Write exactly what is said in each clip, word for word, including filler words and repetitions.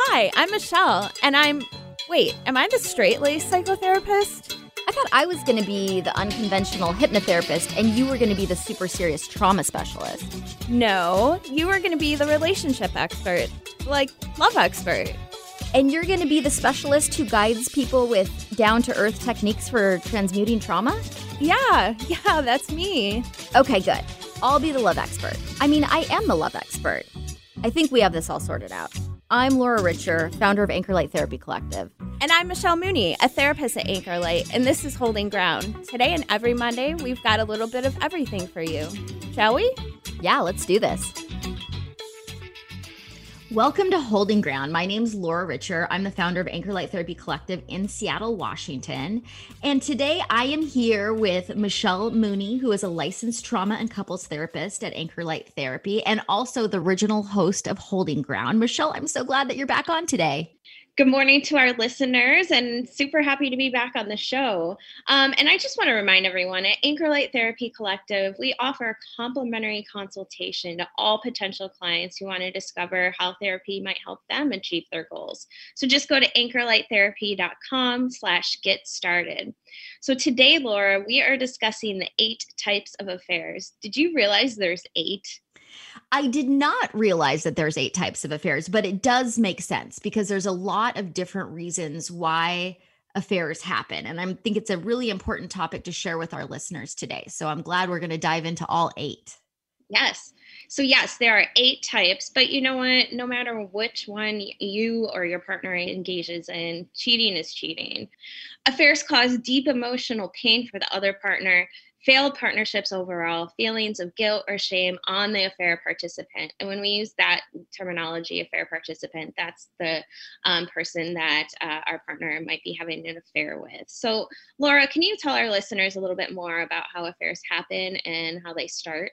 Hi, I'm Michelle, and I'm. Wait, am I the straight laced psychotherapist? I thought I was going to be the unconventional hypnotherapist, and you were going to be the super serious trauma specialist. No, you were going to be the relationship expert, like love expert. And you're going to be the specialist who guides people with down to earth techniques for transmuting trauma? Yeah, yeah, that's me. Okay, good. I'll be the love expert. I mean, I am the love expert. I think we have this all sorted out. I'm Laura Richer, founder of Anchor Light Therapy Collective. And I'm Michelle Mooney, a therapist at Anchor Light, and this is Holding Ground. Today and every Monday, we've got a little bit of everything for you. Shall we? Yeah, let's do this. Welcome to Holding Ground. My name's Laura Richer. I'm the founder of Anchor Light Therapy Collective in Seattle, Washington. And today I am here with Michelle Mooney, who is a licensed trauma and couples therapist at Anchor Light Therapy and also the original host of Holding Ground. Michelle, I'm so glad that you're back on today. Good morning to our listeners, and super happy to be back on the show. Um, and I just want to remind everyone at Anchor Light Therapy Collective, we offer a complimentary consultation to all potential clients who want to discover how therapy might help them achieve their goals. So just go to anchorlighttherapy.com slash get started. So today, Laura, we are discussing the eight types of affairs. Did you realize there's eight? I did not realize that there's eight types of affairs, but it does make sense because there's a lot of different reasons why affairs happen. And I think it's a really important topic to share with our listeners today. So I'm glad we're going to dive into all eight. Yes. So yes, there are eight types, but you know what? No matter which one you or your partner engages in, cheating is cheating. Affairs cause deep emotional pain for the other partner, failed partnerships overall, feelings of guilt or shame on the affair participant. And when we use that terminology, affair participant, that's the um, person that uh, our partner might be having an affair with. So Laura, can you tell our listeners a little bit more about how affairs happen and how they start?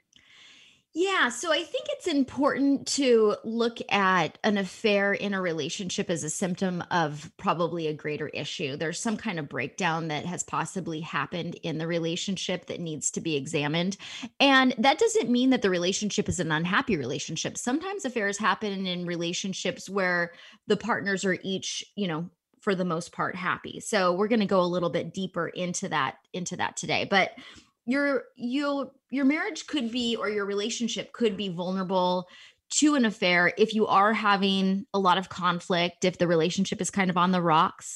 Yeah, so I think it's important to look at an affair in a relationship as a symptom of probably a greater issue. There's some kind of breakdown that has possibly happened in the relationship that needs to be examined. And that doesn't mean that the relationship is an unhappy relationship. Sometimes affairs happen in relationships where the partners are each, you know, for the most part happy. So we're going to go a little bit deeper into that into that today. But your you your marriage could be, or your relationship could be vulnerable to an affair if you are having a lot of conflict, if the relationship is kind of on the rocks,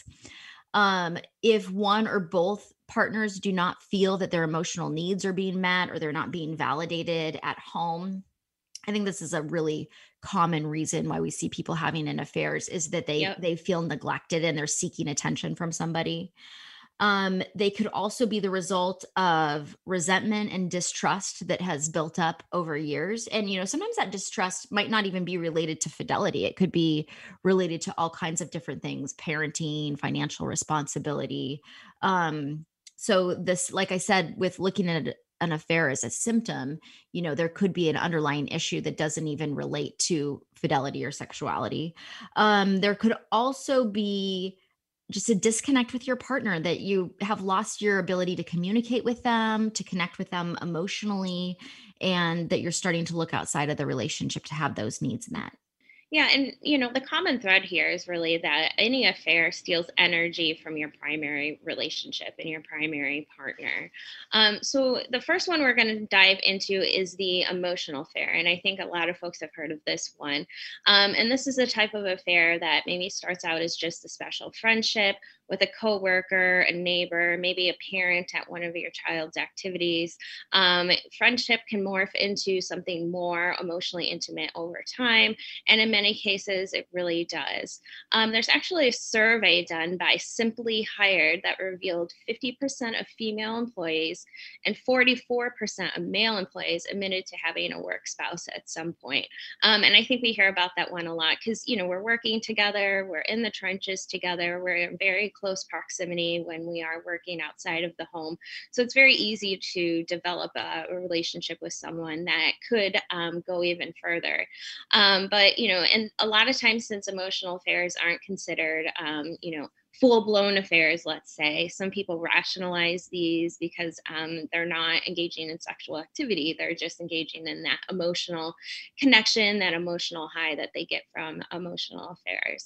um, if one or both partners do not feel that their emotional needs are being met or they're not being validated at home. I think this is a really common reason why we see people having an affairs is that they Yep. they feel neglected and they're seeking attention from somebody. Um, they could also be the result of resentment and distrust that has built up over years. And, you know, sometimes that distrust might not even be related to fidelity. It could be related to all kinds of different things, parenting, financial responsibility. Um, so this, like I said, with looking at an affair as a symptom, you know, there could be an underlying issue that doesn't even relate to fidelity or sexuality. Um, there could also be just a disconnect with your partner, that you have lost your ability to communicate with them, to connect with them emotionally, and that you're starting to look outside of the relationship to have those needs met. Yeah, and you know, the common thread here is really that any affair steals energy from your primary relationship and your primary partner. Um, so the first one we're going to dive into is the emotional affair, and I think a lot of folks have heard of this one. Um, and this is a type of affair that maybe starts out as just a special friendship with a coworker, a neighbor, maybe a parent at one of your child's activities. Um, friendship can morph into something more emotionally intimate over time, and in many cases, it really does. Um, there's actually a survey done by Simply Hired that revealed fifty percent of female employees and forty-four percent of male employees admitted to having a work spouse at some point. Um, and I think we hear about that one a lot because, you know, we're working together, we're in the trenches together, we're in very close proximity when we are working outside of the home. So it's very easy to develop a, a relationship with someone that could um, go even further. Um, but, you know, and a lot of times since emotional affairs aren't considered, um, you know, full-blown affairs, let's say, some people rationalize these because um, they're not engaging in sexual activity. They're just engaging in that emotional connection, that emotional high that they get from emotional affairs.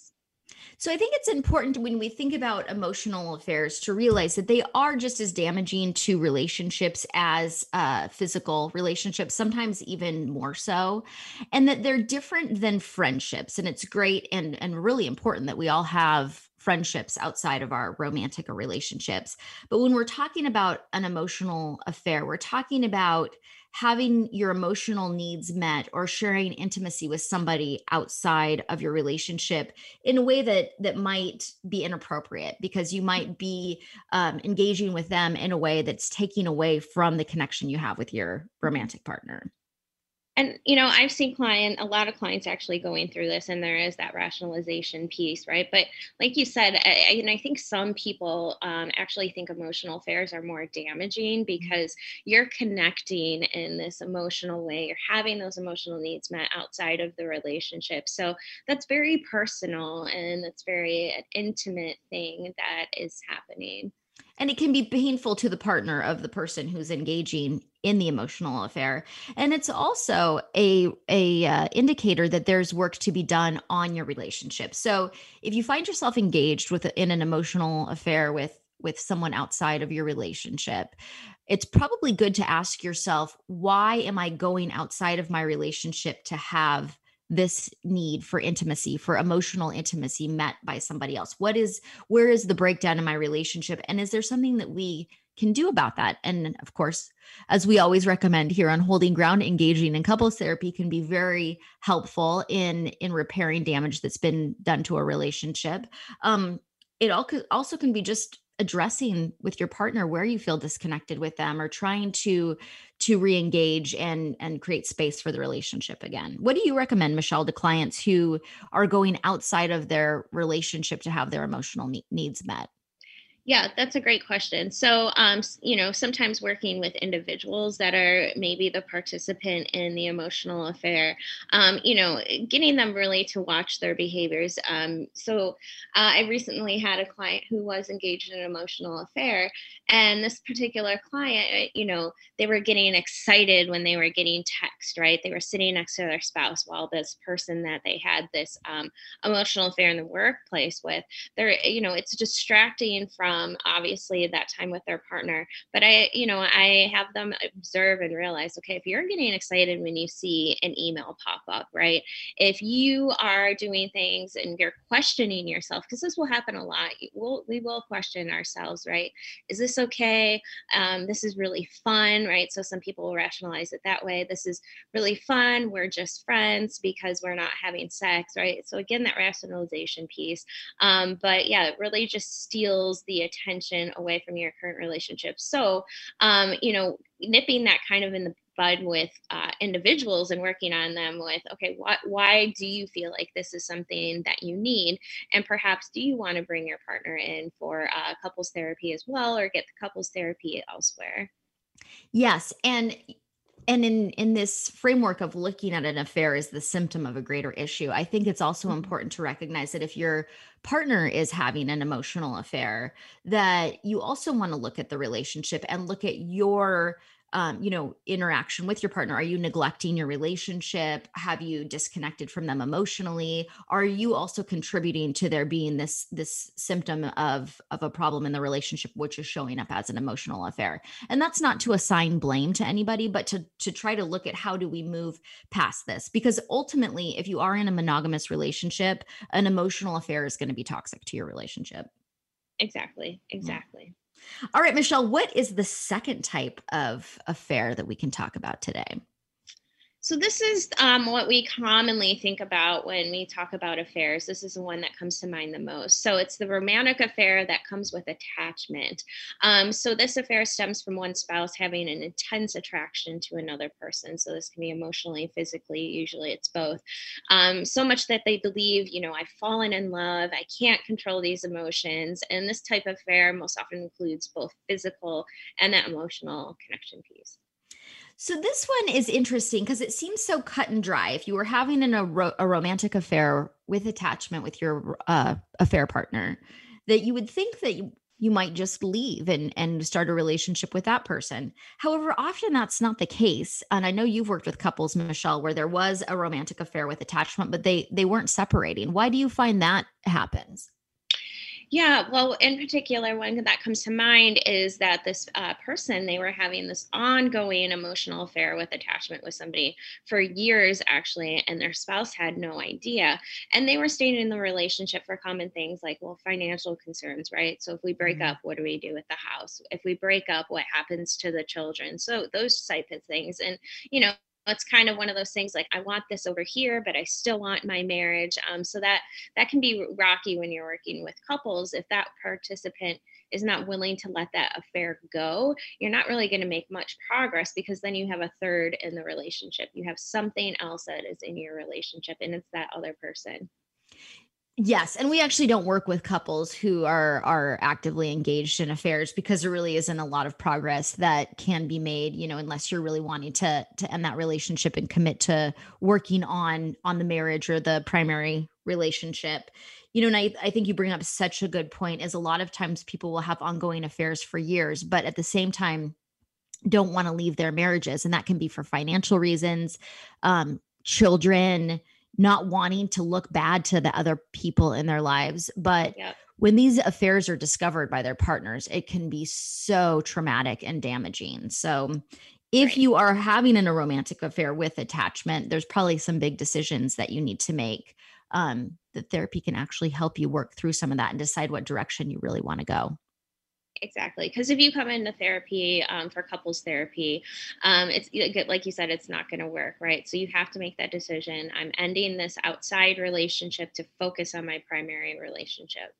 So I think it's important when we think about emotional affairs to realize that they are just as damaging to relationships as uh, physical relationships, sometimes even more so, and that they're different than friendships. And it's great and, and really important that we all have friendships outside of our romantic relationships. But when we're talking about an emotional affair, we're talking about having your emotional needs met or sharing intimacy with somebody outside of your relationship in a way that that might be inappropriate because you might be um, engaging with them in a way that's taking away from the connection you have with your romantic partner. And you know, I've seen client a lot of clients actually going through this, and there is that rationalization piece, right? But like you said, I, I- and I think some people um, actually think emotional affairs are more damaging because you're connecting in this emotional way. You're having those emotional needs met outside of the relationship, so that's very personal and that's very an intimate thing that is happening. And it can be painful to the partner of the person who's engaging in the emotional affair, and it's also a a uh, indicator that there's work to be done on your relationship. So if you find yourself engaged with in an emotional affair with with someone outside of your relationship, it's probably good to ask yourself, why am I going outside of my relationship to have this need for intimacy, for emotional intimacy met by somebody else? What is, where is the breakdown in my relationship? And is there something that we can do about that? And of course, as we always recommend here on Holding Ground, engaging in couples therapy can be very helpful in in repairing damage that's been done to a relationship. Um, it all could, also can be just addressing with your partner where you feel disconnected with them, or trying to to re-engage and and create space for the relationship again. What do you recommend, Michelle, to clients who are going outside of their relationship to have their emotional ne- needs met? Yeah, that's a great question. So, um, s- you know, sometimes working with individuals that are maybe the participant in the emotional affair, um, you know, eh, getting them really to watch their behaviors. Um, so, uh, I recently had a client who was engaged in an emotional affair, and this particular client, eh, you know, they were getting excited when they were getting text, right? They were sitting next to their spouse while this person that they had this um, emotional affair in the workplace with, they're, you know, it's distracting from obviously that time with their partner. But I, you know, I have them observe and realize, okay, if you're getting excited when you see an email pop up, right? If you are doing things and you're questioning yourself, because this will happen a lot, we'll, we will question ourselves, right? Is this okay? Um, this is really fun, right? So some people will rationalize it that way. This is really fun. We're just friends because we're not having sex, right? So again, that rationalization piece. Um, but yeah, it really just steals the attention away from your current relationship. So, um, you know, nipping that kind of in the bud with uh, individuals and working on them with, okay, what, why do you feel like this is something that you need? And perhaps do you want to bring your partner in for uh, couples therapy as well, or get the couples therapy elsewhere? Yes, and and in in this framework of looking at an affair as the symptom of a greater issue, I think it's also Mhm. important to recognize that if your partner is having an emotional affair, that you also want to look at the relationship and look at your um, you know, interaction with your partner. Are you neglecting your relationship? Have you disconnected from them emotionally? Are you also contributing to there being this this symptom of of a problem in the relationship, which is showing up as an emotional affair? And that's not to assign blame to anybody, but to to try to look at how do we move past this? Because ultimately, if you are in a monogamous relationship, an emotional affair is going to be toxic to your relationship. Exactly, Yeah. exactly. All right, Michelle, what is the second type of affair that we can talk about today? So this is um, what we commonly think about when we talk about affairs. This is the one that comes to mind the most. So it's the romantic affair that comes with attachment. Um, so this affair stems from one spouse having an intense attraction to another person. So this can be emotionally, physically. Usually it's both. Um, so much that they believe, you know, I've fallen in love. I can't control these emotions. And this type of affair most often includes both physical and that emotional connection piece. So this one is interesting because it seems so cut and dry. If you were having an, a, ro- a romantic affair with attachment with your uh, affair partner, that you would think that you, you might just leave and and start a relationship with that person. However, often that's not the case. And I know you've worked with couples, Michelle, where there was a romantic affair with attachment, but they they weren't separating. Why do you find that happens? Yeah, well, in particular, one that comes to mind is that this uh, person, they were having this ongoing emotional affair with attachment with somebody for years, actually, and their spouse had no idea. And they were staying in the relationship for common things like, well, financial concerns, right? So if we break Mhm. up, what do we do with the house? If we break up, what happens to the children? So those type of things. And, you know, it's kind of one of those things like I want this over here, but I still want my marriage. Um, so that that can be rocky when you're working with couples. If that participant is not willing to let that affair go, you're not really going to make much progress, because then you have a third in the relationship. You have something else that is in your relationship, and it's that other person. Yes, and we actually don't work with couples who are are actively engaged in affairs because there really isn't a lot of progress that can be made, you know, unless you're really wanting to to end that relationship and commit to working on on the marriage or the primary relationship. You know, and I, I think you bring up such a good point is a lot of times people will have ongoing affairs for years, but at the same time don't want to leave their marriages. And that can be for financial reasons, um, children, not wanting to look bad to the other people in their lives. But Yeah. when these affairs are discovered by their partners, it can be so traumatic and damaging. So, if Right. you are having an, a romantic affair with attachment, there's probably some big decisions that you need to make. Um, that therapy can actually help you work through some of that and decide what direction you really want to go. Exactly. Because if you come into therapy, um, for couples therapy, um, it's y- g- like you said, it's not going to work, right? So you have to make that decision. I'm ending this outside relationship to focus on my primary relationship.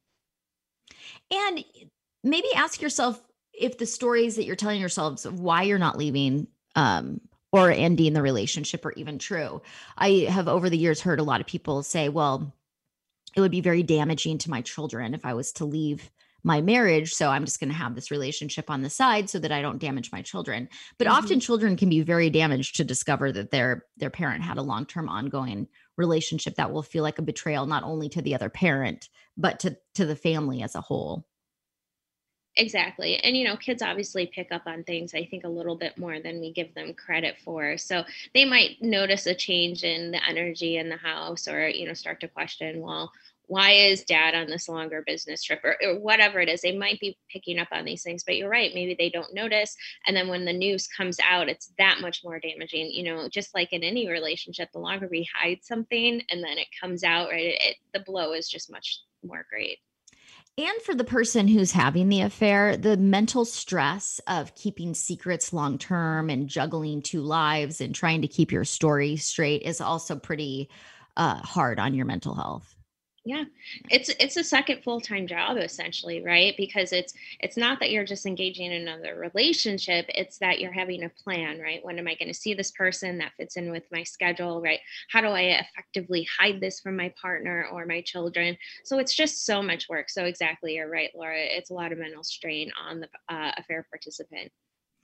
And maybe ask yourself if the stories that you're telling yourselves of why you're not leaving um, or ending the relationship are even true. I have over the years heard a lot of people say, well, it would be very damaging to my children if I was to leave my marriage. So I'm just going to have this relationship on the side so that I don't damage my children. But often Hmm. children can be very damaged to discover that their their parent had a long-term ongoing relationship that will feel like a betrayal not only to the other parent, but to to the family as a whole. Exactly. And, you know, kids obviously pick up on things, I think, a little bit more than we give them credit for. So they might notice a change in the energy in the house, or, you know, start to question, well, why is dad on this longer business trip, or, or whatever it is. They might be picking up on these things, but you're right. Maybe they don't notice. And then when the news comes out, it's that much more damaging. You know, just like in any relationship, the longer we hide something and then it comes out, right, it, it, the blow is just much more great. And for the person who's having the affair, the mental stress of keeping secrets long term and juggling two lives and trying to keep your story straight is also pretty uh, hard on your mental health. Yeah. It's it's a second full-time job essentially, right? Because it's it's not that you're just engaging in another relationship, it's that you're having a plan, right? When am I going to see this person that fits in with my schedule, right? How do I effectively hide this from my partner or my children? So it's just so much work. So exactly, you're right, Laura. It's a lot of mental strain on the uh, affair participant.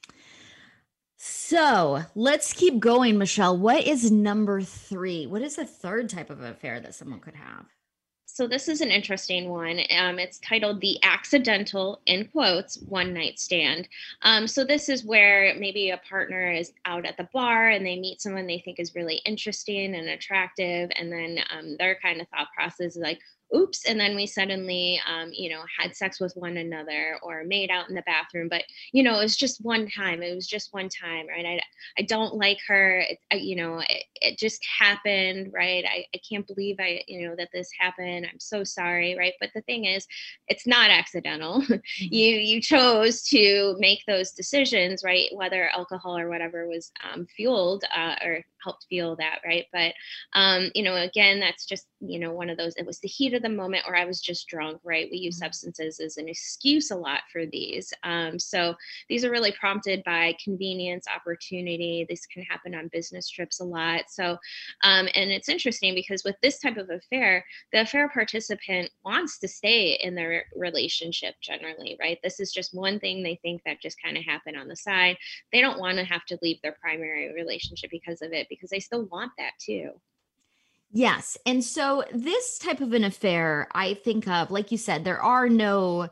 So let's keep going, Michelle. What is number three? What is the third type of affair that someone could have? So this is an interesting one. Um, it's titled "The Accidental," in quotes, one night stand. Um, so this is where maybe a partner is out at the bar and they meet someone they think is really interesting and attractive, and then um, their kind of thought process is like, "Oops!" And then we suddenly, um, you know, had sex with one another or made out in the bathroom. But you know, it was just one time. It was just one time, right? I, I don't like her. It, I, you know, it, it just happened, right? I, I can't believe I, you know, that this happened. I'm so sorry, right? But the thing is, it's not accidental. Mhm. you you chose to make those decisions, right? Whether alcohol or whatever was um, fueled uh, or helped fuel that, right? But um, you know, again, that's just, you know, one of those. It was the heat of the moment, or I was just drunk, right? We use Mhm. substances as an excuse a lot for these. Um, so these are really prompted by convenience, opportunity. This can happen on business trips a lot. So, um, and it's interesting because with this type of affair, the affair participant wants to stay in their relationship generally, right? This is just one thing they think that just kind of happened on the side. They don't want to have to leave their primary relationship because of it, because they still want that too. Yes. And so this type of an affair, I think of, like you said, there are no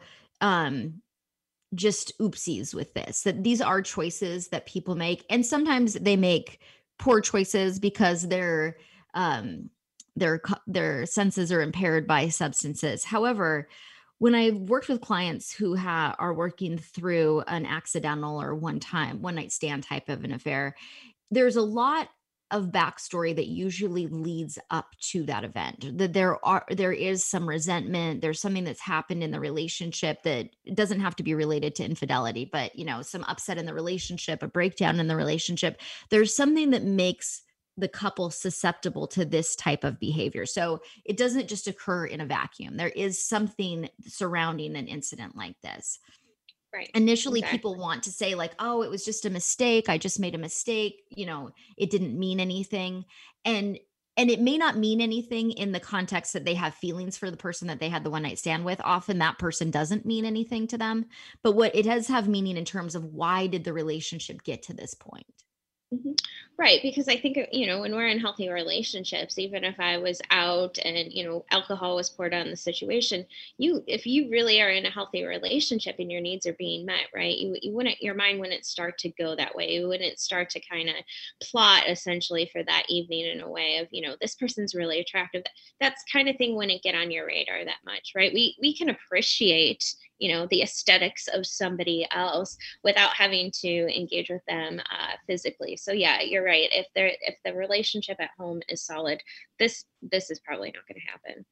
um, just oopsies with this, that these are choices that people make. And sometimes they make poor choices because their, um, their, their senses are impaired by substances. However, when I've worked with clients who ha- are working through an accidental or one time, one night stand type of an affair, there's a lot of backstory that usually leads up to that event. That there are, there is some resentment. There's something that's happened in the relationship that doesn't have to be related to infidelity, but you know, some upset in the relationship, a breakdown in the relationship. There's something that makes the couple susceptible to this type of behavior. So it doesn't just occur in a vacuum. There is something surrounding an incident like this. Right. Initially, Exactly. people want to say like, oh, it was just a mistake. I just made a mistake. You know, it didn't mean anything. And and it may not mean anything in the context that they have feelings for the person that they had the one night stand with. Often that person doesn't mean anything to them. But what it does have meaning in terms of why did the relationship get to this point? Mm-hmm. Right. Because I think, you know, when we're in healthy relationships, even if I was out and, you know, alcohol was poured on the situation, you, if you really are in a healthy relationship and your needs are being met, right, you, you wouldn't, your mind wouldn't start to go that way. You wouldn't start to kind of plot essentially for that evening in a way of, you know, this person's really attractive. That's kind of thing wouldn't get on your radar that much, right? We, we can appreciate, you know, the aesthetics of somebody else without having to engage with them uh, physically. So yeah, you're right. If they're, if the relationship at home is solid, this, this is probably not going to happen.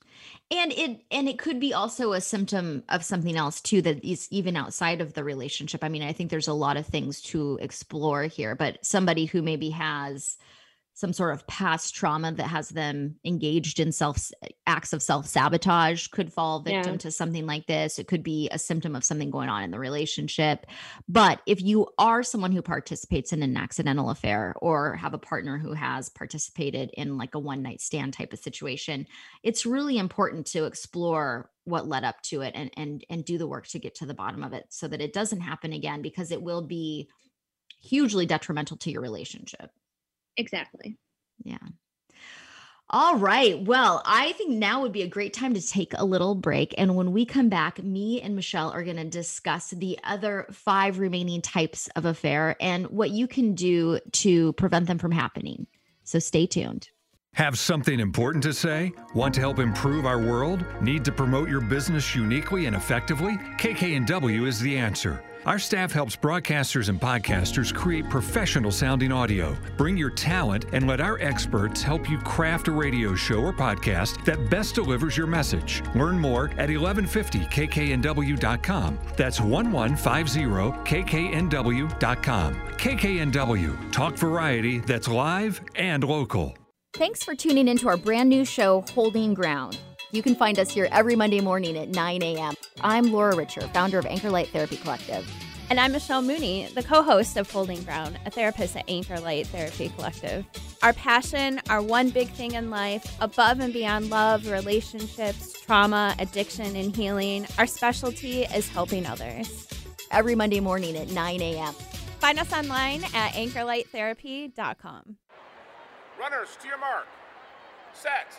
And it, and it could be also a symptom of something else too, that is even outside of the relationship. I mean, I think there's a lot of things to explore here, but somebody who maybe has some sort of past trauma that has them engaged in self acts of self-sabotage could fall victim Yeah. to something like this. It could be a symptom of something going on in the relationship. But if you are someone who participates in an accidental affair or have a partner who has participated in like a one night stand type of situation, it's really important to explore what led up to it and, and, and do the work to get to the bottom of it so that it doesn't happen again, because it will be hugely detrimental to your relationship. Exactly. Yeah. All right. Well, I think now would be a great time to take a little break. And when we come back, me and Michelle are going to discuss the other five remaining types of affair and what you can do to prevent them from happening. So stay tuned. Have something important to say? Want to help improve our world? Need to promote your business uniquely and effectively? K K N W is the answer. Our staff helps broadcasters and podcasters create professional sounding audio. Bring your talent and let our experts help you craft a radio show or podcast that best delivers your message. Learn more at eleven fifty K K N W dot com. That's eleven fifty K K N W dot com. K K N W, talk variety that's live and local. Thanks for tuning into our brand new show, Holding Ground. You can find us here every Monday morning at nine a.m. I'm Laura Richer, founder of Anchor Light Therapy Collective. And I'm Michelle Mooney, the co-host of Holding Ground, a therapist at Anchor Light Therapy Collective. Our passion, our one big thing in life, above and beyond love, relationships, trauma, addiction, and healing, our specialty is helping others. Every Monday morning at nine a.m. Find us online at anchor light therapy dot com. Runners, to your mark. Set.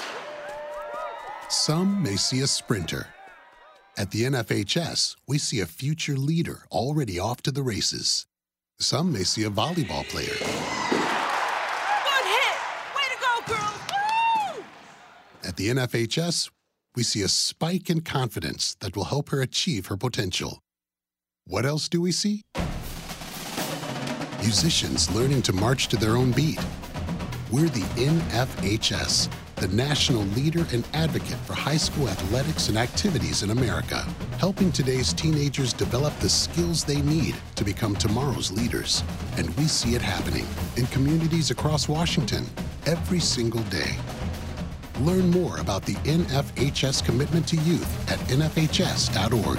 Some may see a sprinter. At the N F H S, we see a future leader already off to the races. Some may see a volleyball player. Good hit! Way to go, girls! Woo! At the N F H S, we see a spike in confidence that will help her achieve her potential. What else do we see? Musicians learning to march to their own beat. We're the N F H S, the national leader and advocate for high school athletics and activities in America, helping today's teenagers develop the skills they need to become tomorrow's leaders. And we see it happening in communities across Washington every single day. Learn more about the N F H S commitment to youth at N F H S dot org.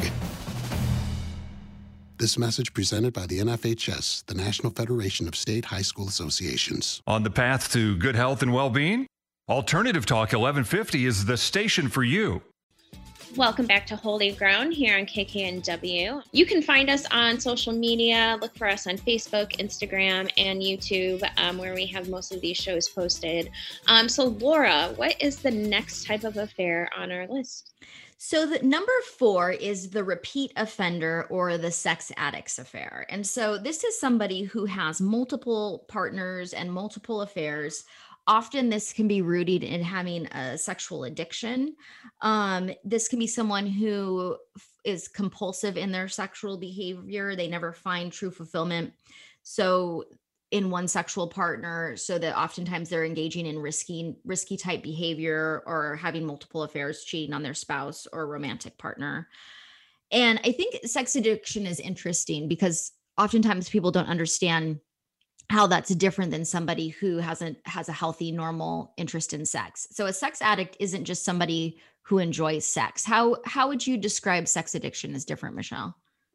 This message presented by the N F H S, the National Federation of State High School Associations. On the path to good health and well-being? Alternative Talk eleven fifty is the station for you. Welcome back to Holy Ground here on K K N W. You can find us on social media. Look for us on Facebook, Instagram, and YouTube, um, where we have most of these shows posted. Um, so, Laura, what is the next type of affair on our list? So the number four is the repeat offender or the sex addict's affair. And so this is somebody who has multiple partners and multiple affairs. Often this can be rooted in having a sexual addiction. Um, this can be someone who f- is compulsive in their sexual behavior. They never find true fulfillment. So in one sexual partner, so that oftentimes they're engaging in risky, risky type behavior or having multiple affairs, cheating on their spouse or romantic partner. And I think sex addiction is interesting because oftentimes people don't understand how that's different than somebody who hasn't has a healthy, normal interest in sex. So a sex addict isn't just somebody who enjoys sex. How how would you describe sex addiction as different, Michelle?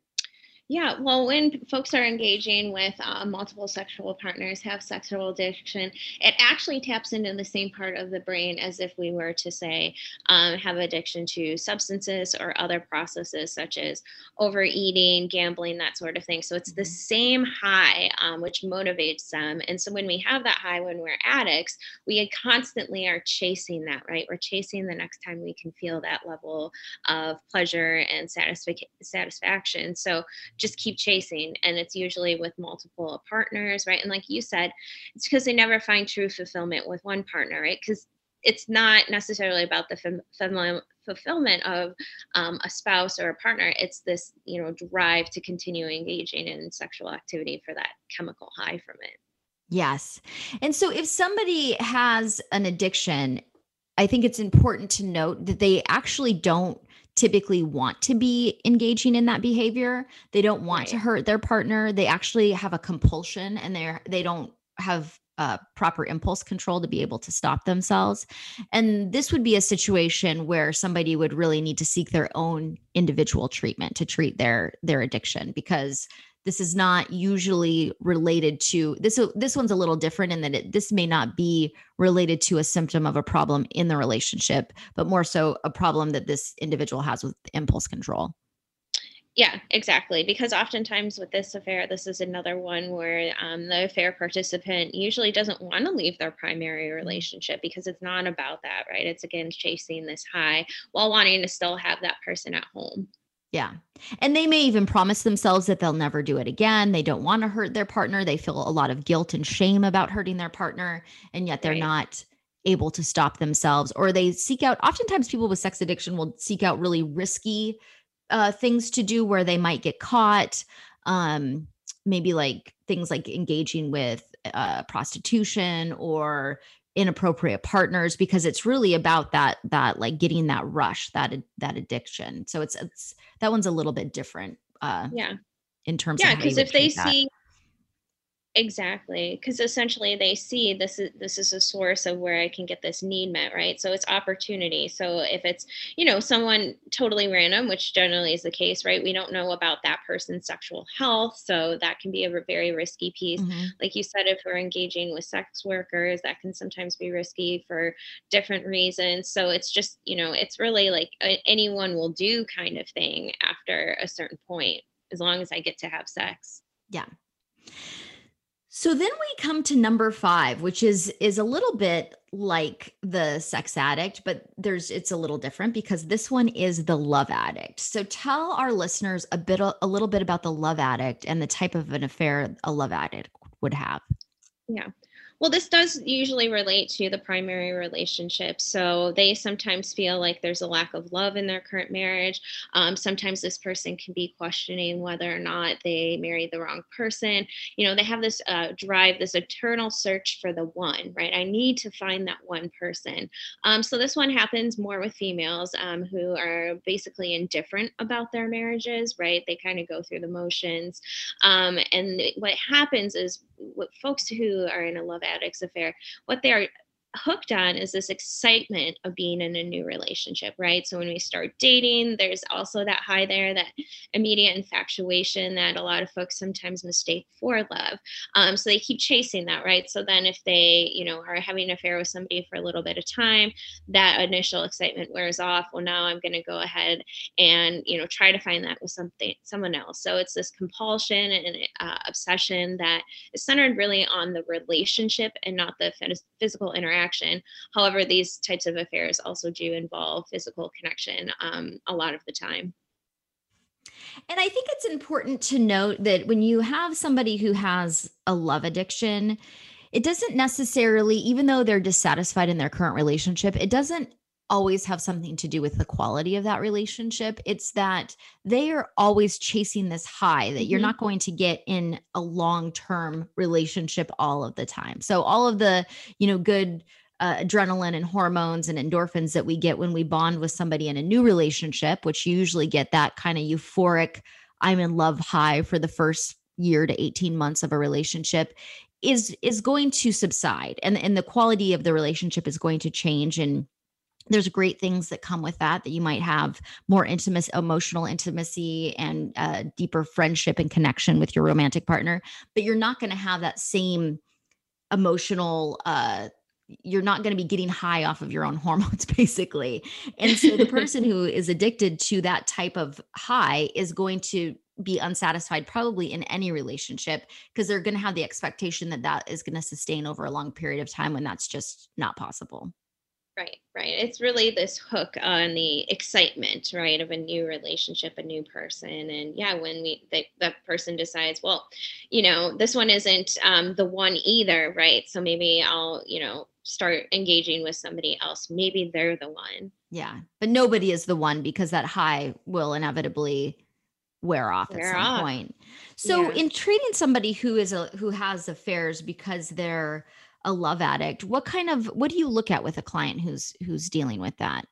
Yeah, well, when folks are engaging with uh, multiple sexual partners, have sexual addiction, it actually taps into the same part of the brain as if we were to say um, have addiction to substances or other processes such as overeating, gambling, that sort of thing. So it's the same high um, which motivates them. And so when we have that high when we're addicts, we constantly are chasing that, right? We're chasing the next time we can feel that level of pleasure and satisfac- satisfaction. So just keep chasing. And it's usually with multiple partners, right? And like you said, it's because they never find true fulfillment with one partner, right? Because it's not necessarily about the fem- fem- fulfillment of um, a spouse or a partner. It's this, you know, drive to continue engaging in sexual activity for that chemical high from it. Yes. And so if somebody has an addiction, I think it's important to note that they actually don't typically want to be engaging in that behavior. They don't want to Right. hurt their partner. They actually have a compulsion and they're they don't have uh, proper impulse control to be able to stop themselves. And this would be a situation where somebody would really need to seek their own individual treatment to treat their their addiction, because this is not usually related to this. This one's a little different in that it, this may not be related to a symptom of a problem in the relationship, but more so a problem that this individual has with impulse control. Yeah, exactly. Because oftentimes with this affair, this is another one where um, the affair participant usually doesn't want to leave their primary relationship because it's not about that, right? It's again chasing this high while wanting to still have that person at home. Yeah. And they may even promise themselves that they'll never do it again. They don't want to hurt their partner. They feel a lot of guilt and shame about hurting their partner, and yet they're Right. not able to stop themselves. Or they seek out, oftentimes people with sex addiction will seek out really risky uh, things to do where they might get caught. Um, maybe like things like engaging with uh, prostitution or inappropriate partners, because it's really about that that like getting that rush, that that addiction. So it's it's that one's a little bit different uh Yeah. in terms of Yeah. how you Because would if they treat that. see Exactly, because essentially they see this is this is a source of where I can get this need met, right? So it's opportunity. So if it's, you know, someone totally random, which generally is the case, right? We don't know about that person's sexual health, so that can be a r- very risky piece. Mhm. Like you said, if we're engaging with sex workers, that can sometimes be risky for different reasons. So it's just, you know, it's really like a, anyone will do kind of thing after a certain point, as long as I get to have sex. Yeah. So then we come to number five, which is is a little bit like the sex addict, but there's it's a little different because this one is the love addict. So tell our listeners a bit a little bit about the love addict and the type of an affair a love addict would have. Yeah. Well, this does usually relate to the primary relationship. So they sometimes feel like there's a lack of love in their current marriage. Um, sometimes this person can be questioning whether or not they married the wrong person. You know, they have this uh, drive, this eternal search for the one, right? I need to find that one person. Um, so this one happens more with females um, who are basically indifferent about their marriages, right? They kind of go through the motions. Um, and what happens is what folks who are in a love addicts affair, what they are hooked on is this excitement of being in a new relationship, right? So when we start dating, there's also that high there, that immediate infatuation that a lot of folks sometimes mistake for love. Um, so they keep chasing that, right? So then if they, you know, are having an affair with somebody for a little bit of time, that initial excitement wears off. Well, now I'm going to go ahead and, you know, try to find that with something, someone else. So it's this compulsion and uh, obsession that is centered really on the relationship and not the phys- physical interaction. However, these types of affairs also do involve physical connection um, a lot of the time. And I think it's important to note that when you have somebody who has a love addiction, it doesn't necessarily, even though they're dissatisfied in their current relationship, it doesn't always have something to do with the quality of that relationship. It's that they are always chasing this high that mm-hmm. you're not going to get in a long-term relationship all of the time. So all of the, you know, good uh, adrenaline and hormones and endorphins that we get when we bond with somebody in a new relationship, which you usually get that kind of euphoric, I'm in love high for the first year to eighteen months of a relationship, is, is going to subside. And, and the quality of the relationship is going to change. And there's great things that come with that, that you might have more intimate, emotional intimacy and uh, deeper friendship and connection with your romantic partner, but you're not going to have that same emotional, uh, you're not going to be getting high off of your own hormones, basically. And so the person who is addicted to that type of high is going to be unsatisfied probably in any relationship, because they're going to have the expectation that that is going to sustain over a long period of time when that's just not possible. Right, right. It's really this hook on the excitement, right, of a new relationship, a new person. And yeah, when we the, the person decides, well, you know, this one isn't um, the one either, right? So maybe I'll, you know, start engaging with somebody else. Maybe they're the one. Yeah, but nobody is the one, because that high will inevitably wear off wear at some off. point. So yeah. in treating somebody who is a who has affairs because they're a love addict, what kind of, what do you look at with a client who's, who's dealing with that?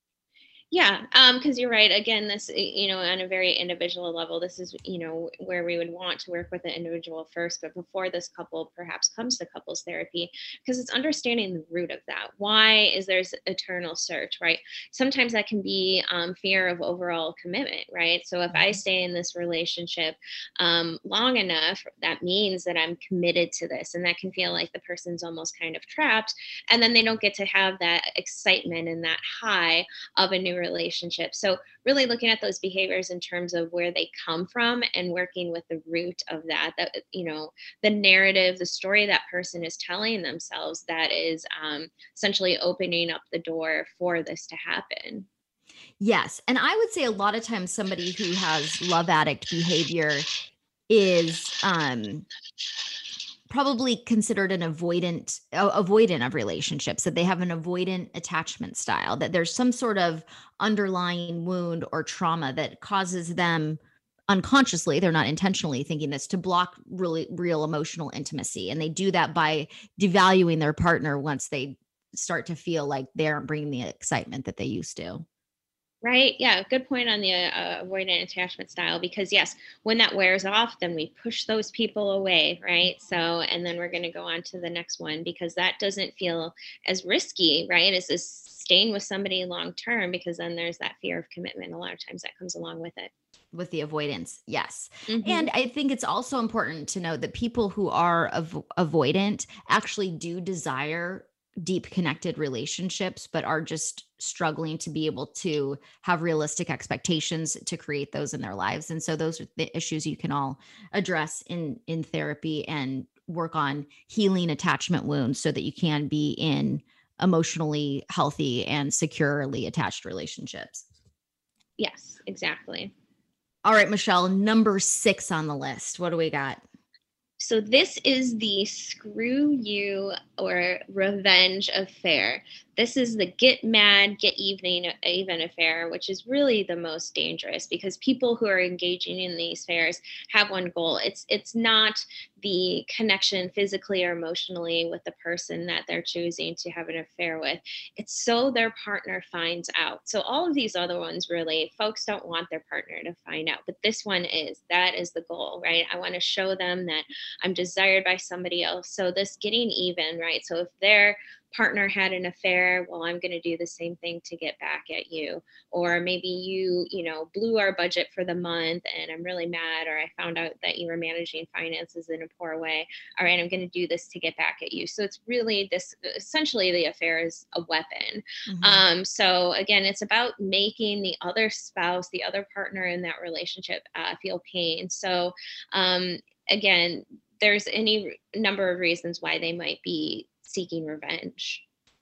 Yeah, um, because you're right. Again, this, you know, on a very individual level, this is, you know, where we would want to work with the individual first. But before this couple perhaps comes to couples therapy, because it's understanding the root of that. Why is there's eternal search, right? Sometimes that can be um, fear of overall commitment, right? So if I stay in this relationship um, long enough, that means that I'm committed to this. And that can feel like the person's almost kind of trapped. And then they don't get to have that excitement and that high of a new relationship. So really looking at those behaviors in terms of where they come from and working with the root of that, that, you know, the narrative, the story that person is telling themselves that is um, essentially opening up the door for this to happen. Yes. And I would say a lot of times somebody who has love addict behavior is um, probably considered an avoidant, uh, avoidant of relationships, that they have an avoidant attachment style, that there's some sort of underlying wound or trauma that causes them unconsciously, they're not intentionally thinking this, to block really real emotional intimacy. And they do that by devaluing their partner once they start to feel like they aren't bringing the excitement that they used to. Right. Yeah. Good point on the uh, avoidant attachment style, because yes, when that wears off, then we push those people away. Right. So, and then we're going to go on to the next one, because that doesn't feel as risky, right, as this staying with somebody long term, because then there's that fear of commitment. A lot of times that comes along with it. With the avoidance. Yes. Mm-hmm. And I think it's also important to note that people who are av- avoidant actually do desire deep connected relationships, but are just struggling to be able to have realistic expectations to create those in their lives. And so those are the issues you can all address in, in therapy and work on healing attachment wounds so that you can be in emotionally healthy and securely attached relationships. Yes, exactly. All right, Michelle, number six on the list. What do we got? So this is the screw you or revenge affair. This is the get mad, get evening, even affair, which is really the most dangerous, because people who are engaging in these affairs have one goal. It's it's not the connection physically or emotionally with the person that they're choosing to have an affair with. It's so their partner finds out. So all of these other ones, really, folks don't want their partner to find out, but this one is. That is the goal, right? I want to show them that I'm desired by somebody else. So this getting even, right? So if they're partner had an affair, well, I'm going to do the same thing to get back at you. Or maybe you, you know, blew our budget for the month and I'm really mad, or I found out that you were managing finances in a poor way. All right, I'm going to do this to get back at you. So it's really this, essentially the affair is a weapon. Mm-hmm. Um, so again, it's about making the other spouse, the other partner in that relationship uh, feel pain. So um, again, there's any number of reasons why they might be seeking revenge.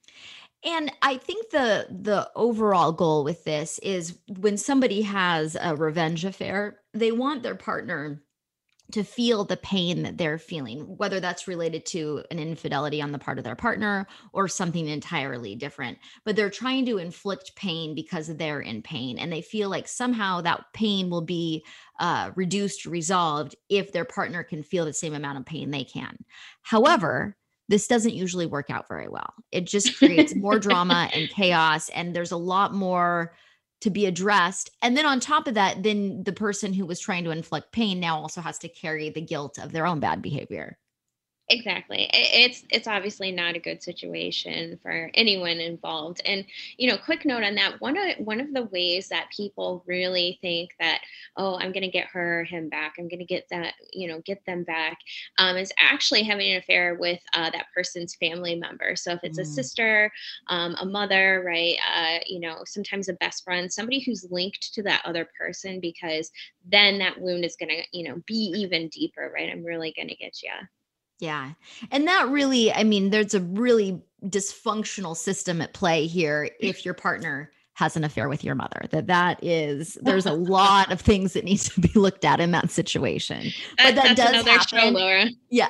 And I think the the overall goal with this is when somebody has a revenge affair, they want their partner to feel the pain that they're feeling, whether that's related to an infidelity on the part of their partner or something entirely different. But they're trying to inflict pain because they're in pain, and they feel like somehow that pain will be uh, reduced, resolved if their partner can feel the same amount of pain they can. However, this doesn't usually work out very well. It just creates more drama and chaos, and there's a lot more to be addressed. And then on top of that, then the person who was trying to inflict pain now also has to carry the guilt of their own bad behavior. Exactly. It's it's obviously not a good situation for anyone involved. And, you know, quick note on that, one of one of the ways that people really think that, oh, I'm going to get her or him back, I'm going to get that, you know, get them back, um, is actually having an affair with uh, that person's family member. So if it's mm. a sister, um, a mother, right, uh, you know, sometimes a best friend, somebody who's linked to that other person, because then that wound is going to, you know, be even deeper, right? I'm really going to get you. Yeah. And that really, I mean, there's a really dysfunctional system at play here if your partner has an affair with your mother. That that is, there's a lot of things that needs to be looked at in that situation. But that That's does another happen. show, Laura. Yeah.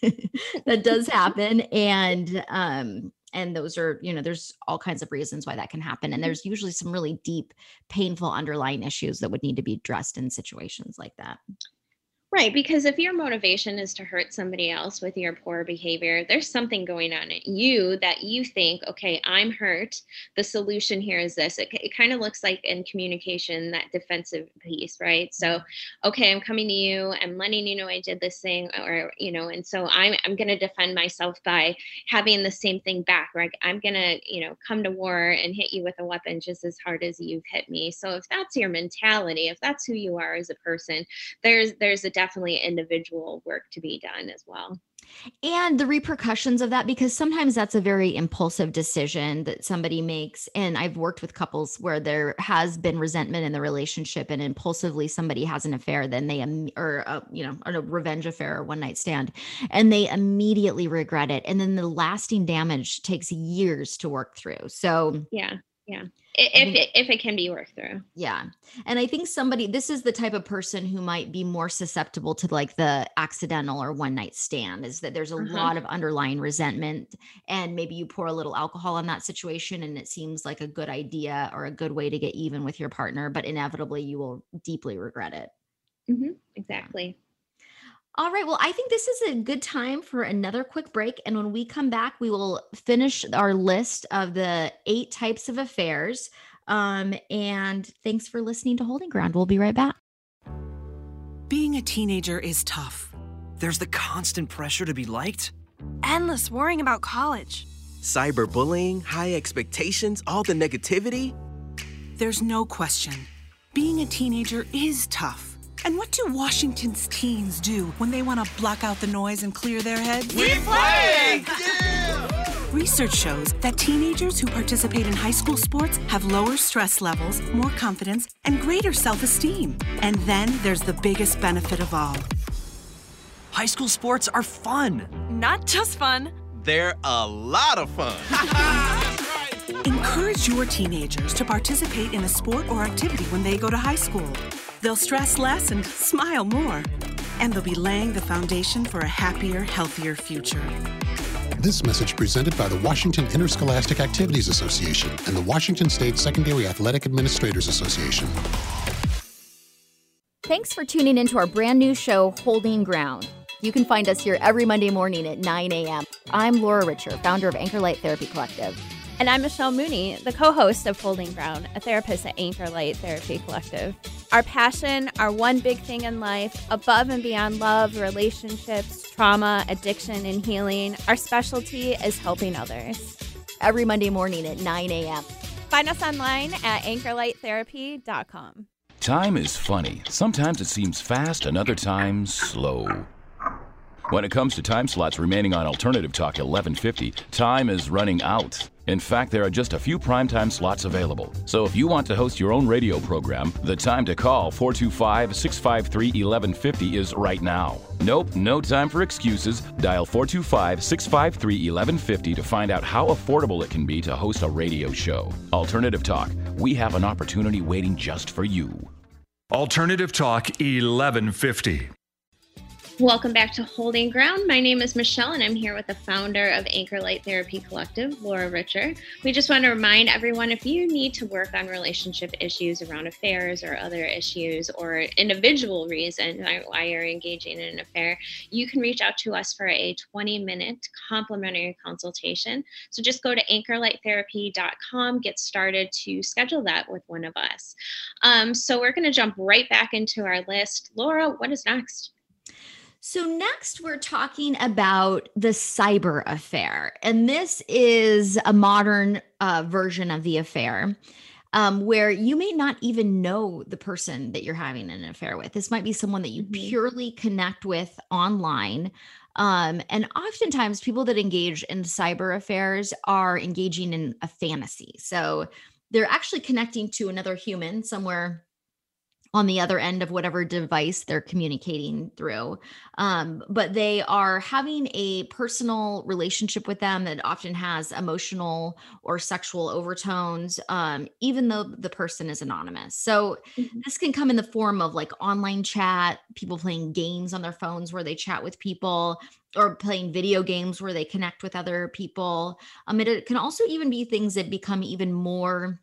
That does happen. And um, and those are, you know, there's all kinds of reasons why that can happen. And there's usually some really deep, painful underlying issues that would need to be addressed in situations like that. Right, because if your motivation is to hurt somebody else with your poor behavior, there's something going on in you that you think, okay, I'm hurt. The solution here is this. It, it kind of looks like in communication, that defensive piece, right? So, okay, I'm coming to you, I'm letting you know I did this thing, or, you know, and so I'm I'm going to defend myself by having the same thing back, right? I'm going to, you know, come to war and hit you with a weapon just as hard as you've hit me. So if that's your mentality, if that's who you are as a person, there's there's a definitely individual work to be done as well. And the repercussions of that, because sometimes that's a very impulsive decision that somebody makes. And I've worked with couples where there has been resentment in the relationship and impulsively somebody has an affair, then they, or, a, you know, a revenge affair or one night stand, and they immediately regret it. And then the lasting damage takes years to work through. So yeah, yeah. If it, if it can be worked through. Yeah. And I think somebody, this is the type of person who might be more susceptible to like the accidental or one night stand, is that there's a uh-huh. lot of underlying resentment, and maybe you pour a little alcohol on that situation and it seems like a good idea or a good way to get even with your partner, but inevitably you will deeply regret it. Mm-hmm. Exactly. All right. Well, I think this is a good time for another quick break. And when we come back, we will finish our list of the eight types of affairs. Um, and thanks for listening to Holding Ground. We'll be right back. Being a teenager is tough. There's the constant pressure to be liked. Endless worrying about college. Cyberbullying, high expectations, all the negativity. There's no question. Being a teenager is tough. And what do Washington's teens do when they want to block out the noise and clear their heads? We play! Yeah! Research shows that teenagers who participate in high school sports have lower stress levels, more confidence, and greater self-esteem. And then there's the biggest benefit of all. High school sports are fun. Not just fun. They're a lot of fun. Encourage your teenagers to participate in a sport or activity when they go to high school. They'll stress less and smile more. And they'll be laying the foundation for a happier, healthier future. This message presented by the Washington Interscholastic Activities Association and the Washington State Secondary Athletic Administrators Association. Thanks for tuning into our brand new show, Holding Ground. You can find us here every Monday morning at nine a.m. I'm Laura Richer, founder of Anchor Light Therapy Collective. And I'm Michelle Mooney, the co-host of Holding Ground, a therapist at Anchor Light Therapy Collective. Our passion, our one big thing in life, above and beyond love, relationships, trauma, addiction, and healing, our specialty is helping others. every Monday morning at nine a.m. Find us online at anchor light therapy dot com. Time is funny. Sometimes it seems fast and other times slow. When it comes to time slots remaining on Alternative Talk eleven fifty, time is running out. In fact, there are just a few primetime slots available. So if you want to host your own radio program, the time to call four two five, six five three, one one five zero is right now. Nope, no time for excuses. Dial four two five, six five three, one one five zero to find out how affordable it can be to host a radio show. Alternative Talk, we have an opportunity waiting just for you. Alternative Talk eleven fifty. Welcome back to Holding Ground. My name is Michelle, and I'm here with the founder of Anchor Light Therapy Collective, Laura Richer. We just want to remind everyone, if you need to work on relationship issues around affairs or other issues or individual reasons why you're engaging in an affair, you can reach out to us for a twenty-minute complimentary consultation. So just go to anchor light therapy dot com, get started to schedule that with one of us. Um, so we're going to jump right back into our list. Laura, what is next? So next we're talking about the cyber affair. And this is a modern uh, version of the affair um, where you may not even know the person that you're having an affair with. This might be someone that you mm-hmm. purely connect with online. Um, and oftentimes people that engage in cyber affairs are engaging in a fantasy. So they're actually connecting to another human somewhere on the other end of whatever device they're communicating through. Um, but they are having a personal relationship with them that often has emotional or sexual overtones, um, even though the person is anonymous. So mm-hmm. this can come in the form of like online chat, people playing games on their phones where they chat with people, or playing video games where they connect with other people. Um, it, it can also even be things that become even more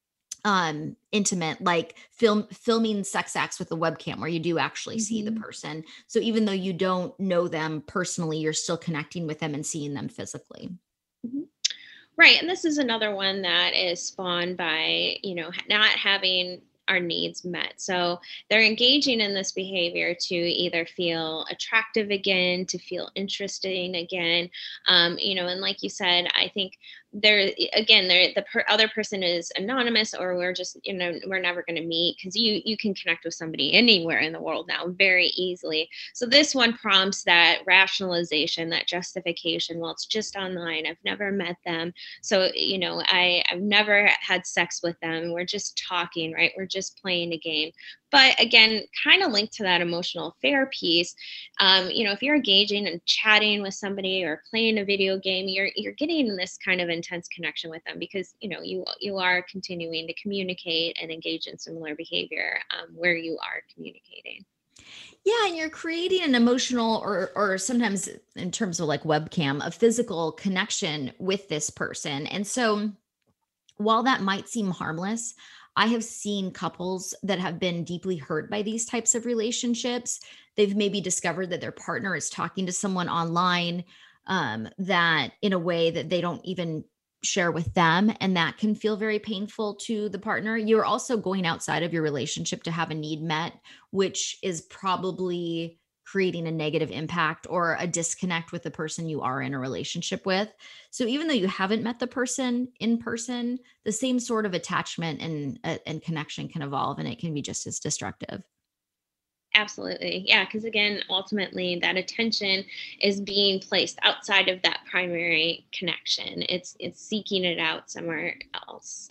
um intimate, like film filming sex acts with a webcam where you do actually mm-hmm. see the person. So even though you don't know them personally, you're still connecting with them and seeing them physically. Mm-hmm. Right. And this is another one that is spawned by, you know, not having our needs met. So they're engaging in this behavior to either feel attractive again, to feel interesting again. Um, you know, and like you said, I think there again, there the per, other person is anonymous, or we're just, you know, we're never going to meet, because you you can connect with somebody anywhere in the world now very easily. So this one prompts that rationalization, that justification. Well, it's just online. I've never met them. So, you know, I, I've never had sex with them. We're just talking, right? We're just playing a game. But again, kind of linked to that emotional affair piece, um, you know, if you're engaging and chatting with somebody or playing a video game, you're you're getting this kind of intense connection with them, because, you know, you you are continuing to communicate and engage in similar behavior um, where you are communicating. Yeah, and you're creating an emotional, or or sometimes in terms of like webcam, a physical connection with this person. And so while that might seem harmless, I have seen couples that have been deeply hurt by these types of relationships. They've maybe discovered that their partner is talking to someone online um, that in a way that they don't even share with them. And that can feel very painful to the partner. You're also going outside of your relationship to have a need met, which is probably creating a negative impact or a disconnect with the person you are in a relationship with. So even though you haven't met the person in person, the same sort of attachment and, uh, and connection can evolve, and it can be just as destructive. Absolutely. Yeah. Because again, ultimately that attention is being placed outside of that primary connection. It's, it's seeking it out somewhere else.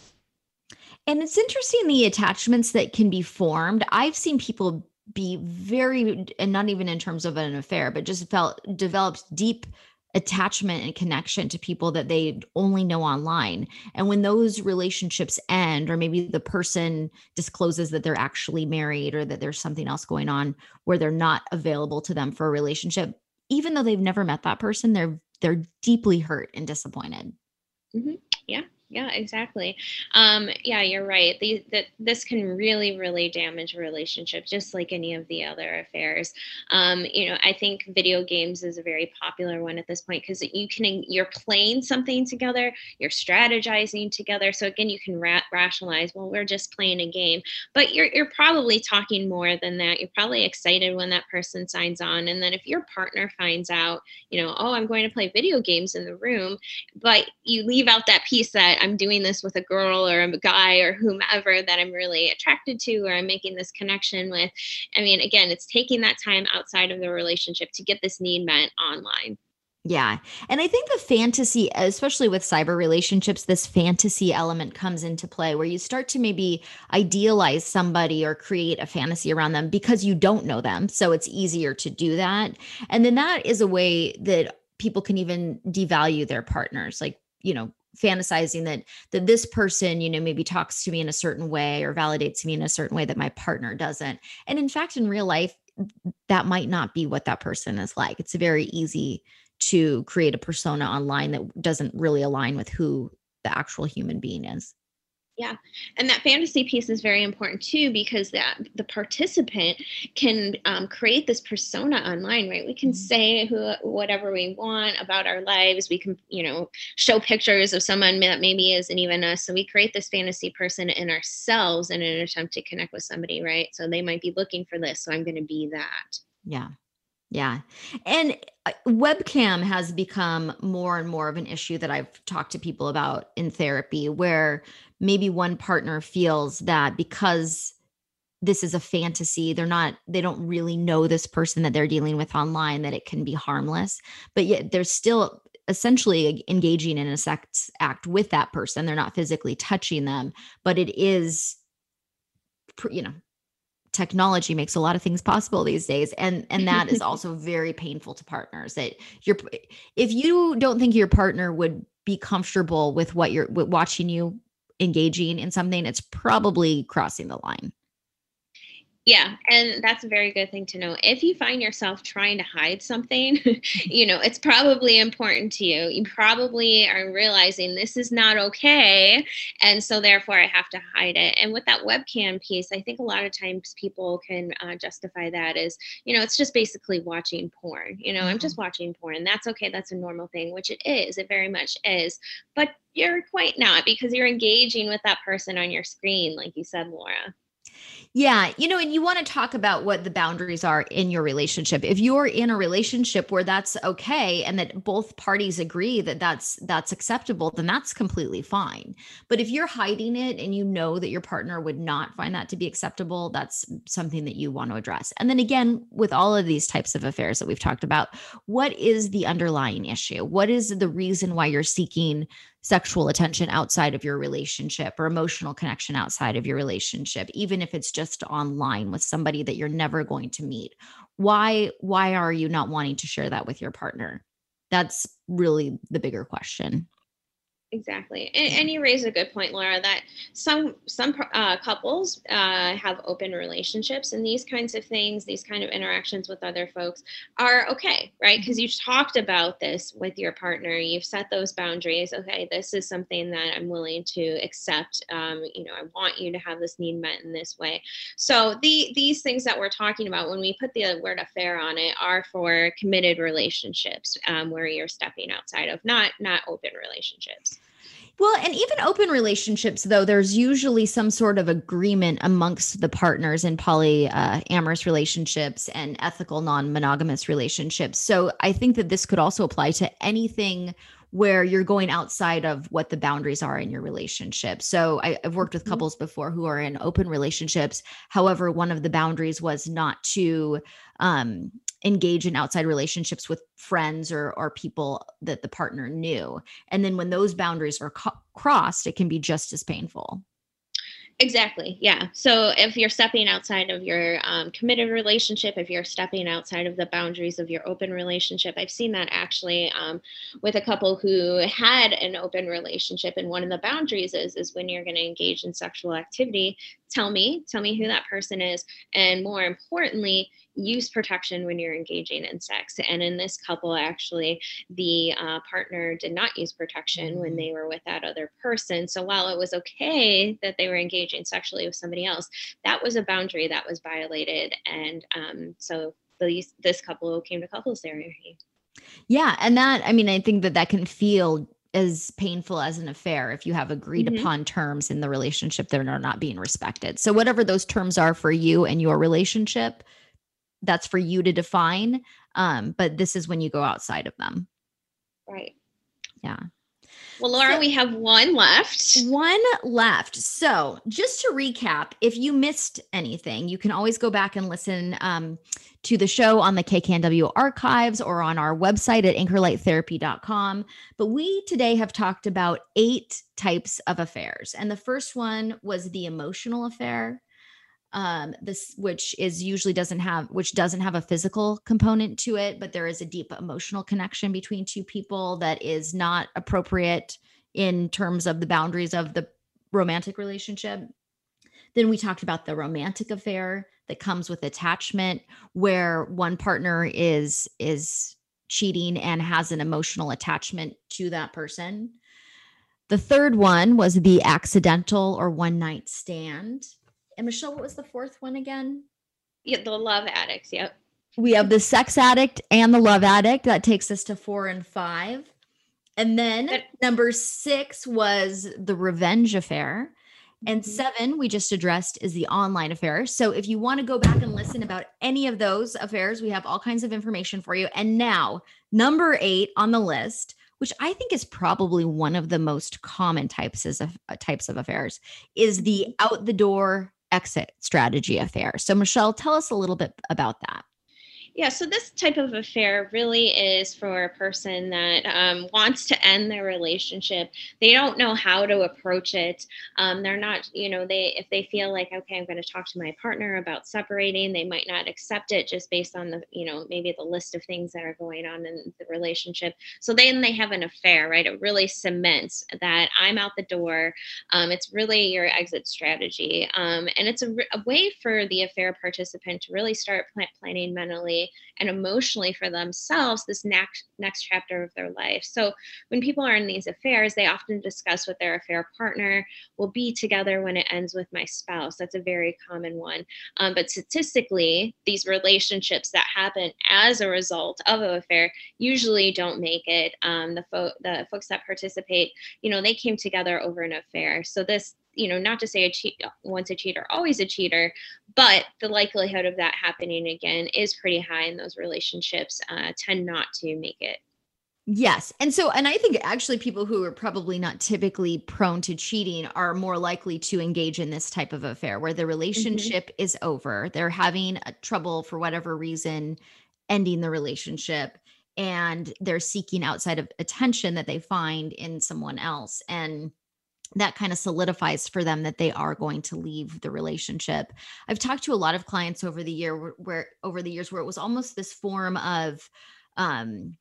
And it's interesting, the attachments that can be formed. I've seen people be very, and not even in terms of an affair, but just felt developed deep attachment and connection to people that they only know online. And when those relationships end, or maybe the person discloses that they're actually married, or that there's something else going on where they're not available to them for a relationship, even though they've never met that person, they're they're deeply hurt and disappointed. Mm-hmm. Yeah. Yeah, exactly. Um, yeah, you're right. The, the, this can really, really damage a relationship, just like any of the other affairs. Um, you know, I think video games is a very popular one at this point because you can, you're playing something together, you're strategizing together. So again, you can ra- rationalize, well, we're just playing a game, but you're, you're probably talking more than that. You're probably excited when that person signs on. And then if your partner finds out, you know, oh, I'm going to play video games in the room, but you leave out that piece that I'm doing this with a girl or a guy or whomever that I'm really attracted to, or I'm making this connection with. I mean, again, it's taking that time outside of the relationship to get this need met online. Yeah. And I think the fantasy, especially with cyber relationships, this fantasy element comes into play where you start to maybe idealize somebody or create a fantasy around them because you don't know them. So it's easier to do that. And then that is a way that people can even devalue their partners, like, you know, fantasizing that that this person, you know, maybe talks to me in a certain way or validates me in a certain way that my partner doesn't. And in fact, in real life, that might not be what that person is like. It's very easy to create a persona online that doesn't really align with who the actual human being is. Yeah. And that fantasy piece is very important too, because that the participant can um, create this persona online, right? We can say who, whatever we want about our lives. We can, you know, show pictures of someone that maybe isn't even us. So we create this fantasy person in ourselves in an attempt to connect with somebody, right? So they might be looking for this, so I'm going to be that. Yeah. Yeah. And webcam has become more and more of an issue that I've talked to people about in therapy, where maybe one partner feels that because this is a fantasy, they're not, they don't really know this person that they're dealing with online, that it can be harmless, but yet they're still essentially engaging in a sex act with that person. They're not physically touching them, but it is, you know, technology makes a lot of things possible these days. And, and that is also very painful to partners, that you're, if you don't think your partner would be comfortable with what you're with watching you engaging in something, it's probably crossing the line. Yeah. And that's a very good thing to know. If you find yourself trying to hide something, you know, it's probably important to you. You probably are realizing this is not okay. And so therefore I have to hide it. And with that webcam piece, I think a lot of times people can uh, justify that as, you know, it's just basically watching porn. You know, mm-hmm. I'm just watching porn. That's okay. That's a normal thing, which it is. It very much is. But you're quite not, because you're engaging with that person on your screen, like you said, Laura. Yeah. You know, and you want to talk about what the boundaries are in your relationship. If you're in a relationship where that's okay and that both parties agree that that's that's acceptable, then that's completely fine. But if you're hiding it and you know that your partner would not find that to be acceptable, that's something that you want to address. And then again, with all of these types of affairs that we've talked about, what is the underlying issue? What is the reason why you're seeking sexual attention outside of your relationship or emotional connection outside of your relationship, even if it's just online with somebody that you're never going to meet? Why, why are you not wanting to share that with your partner? That's really the bigger question. Exactly. And, and you raise a good point, Laura, that some some uh, couples uh, have open relationships, and these kinds of things, these kind of interactions with other folks are okay, right? Because you've talked about this with your partner. You've set those boundaries. Okay, this is something that I'm willing to accept. Um, you know, I want you to have this need met in this way. So the these things that we're talking about, when we put the word affair on it, are for committed relationships, um, where you're stepping outside of, not not open relationships. Well, and even open relationships, though, there's usually some sort of agreement amongst the partners in polyamorous uh, relationships and ethical non-monogamous relationships. So I think that this could also apply to anything where you're going outside of what the boundaries are in your relationship. So I, I've worked with couples before who are in open relationships. However, one of the boundaries was not to um, engage in outside relationships with friends or or people that the partner knew. And then when those boundaries are co- crossed, it can be just as painful. Exactly. Yeah. So if you're stepping outside of your um, committed relationship, if you're stepping outside of the boundaries of your open relationship, I've seen that actually um, with a couple who had an open relationship. And one of the boundaries is, is when you're going to engage in sexual activity, tell me, tell me who that person is. And more importantly, use protection when you're engaging in sex. And in this couple, actually, the uh, partner did not use protection when they were with that other person. So while it was okay that they were engaging sexually with somebody else, that was a boundary that was violated. And um, so these, this couple came to couples therapy. Yeah. And that, I mean, I think that that can feel as painful as an affair if you have agreed mm-hmm. upon terms in the relationship that are not being respected. So whatever those terms are for you and your relationship, that's for you to define. Um, but this is when you go outside of them. Right. Yeah. Well, Laura, so, we have one left. One left. So just to recap, if you missed anything, you can always go back and listen um, to the show on the K K N W archives or on our website at anchor light therapy dot com. But we today have talked about eight types of affairs. And the first one was the emotional affair. Um, this, which is usually doesn't have, which doesn't have a physical component to it, but there is a deep emotional connection between two people that is not appropriate in terms of the boundaries of the romantic relationship. Then we talked about the romantic affair that comes with attachment, where one partner is, is cheating and has an emotional attachment to that person. The third one was the accidental or one night stand. And Michelle, what was the fourth one again? Yeah, the love addicts. Yep. We have the sex addict and the love addict. That takes us to four and five. And then but, number six was the revenge affair. And mm-hmm. seven, we just addressed, is the online affair. So if you want to go back and listen about any of those affairs, we have all kinds of information for you. And now number eight on the list, which I think is probably one of the most common types of uh, types of affairs, is the out the door exit strategy affair. So Michelle, tell us a little bit about that. Yeah, so this type of affair really is for a person that um, wants to end their relationship. They don't know how to approach it. Um, they're not, you know, they if they feel like, okay, I'm going to talk to my partner about separating, they might not accept it just based on the, you know, maybe the list of things that are going on in the relationship. So then they have an affair, right? It really cements that I'm out the door. Um, it's really your exit strategy. Um, and it's a, a way for the affair participant to really start pl- planning mentally and emotionally for themselves this next next chapter of their life. So when people are in these affairs, they often discuss with their affair partner, we'll be together when it ends with my spouse. That's a very common one. Um, but statistically, these relationships that happen as a result of an affair usually don't make it. Um, the, fo- the folks that participate, you know, they came together over an affair. So this, you know, not to say a cheat, once a cheater, always a cheater, but the likelihood of that happening again is pretty high, and those relationships uh, tend not to make it. Yes. And so, and I think actually people who are probably not typically prone to cheating are more likely to engage in this type of affair where the relationship mm-hmm. is over. They're having a trouble for whatever reason, ending the relationship, and they're seeking outside of attention that they find in someone else. And that kind of solidifies for them that they are going to leave the relationship. I've talked to a lot of clients over the year where, where over the years where it was almost this form of um,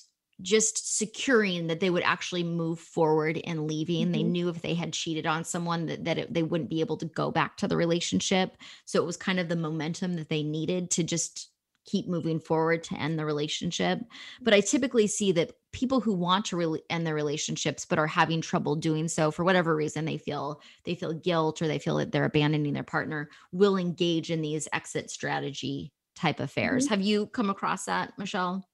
just securing that they would actually move forward and leaving. Mm-hmm. They knew if they had cheated on someone that, that it, they wouldn't be able to go back to the relationship. So it was kind of the momentum that they needed to just keep moving forward to end the relationship. But I typically see that people who want to really end their relationships, but are having trouble doing so for whatever reason, they feel, they feel guilt or they feel that they're abandoning their partner, will engage in these exit strategy type affairs. Mm-hmm. Have you come across that, Michelle?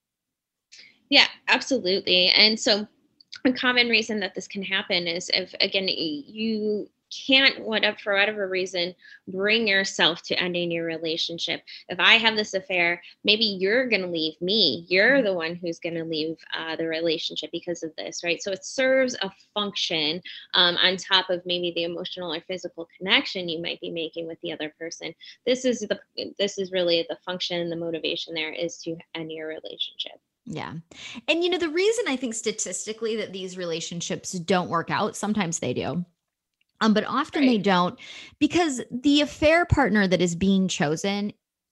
Yeah, absolutely. And so a common reason that this can happen is if, again, you can't, whatever, for whatever reason, bring yourself to ending your relationship. If I have this affair, maybe you're going to leave me. You're the one who's going to leave uh, the relationship because of this, right? So it serves a function um, on top of maybe the emotional or physical connection you might be making with the other person. This is the this is really the function, the motivation there is to end your relationship. Yeah. And, you know, the reason I think statistically that these relationships don't work out, sometimes they do. Um, but often right. they don't, because the affair partner that is being chosen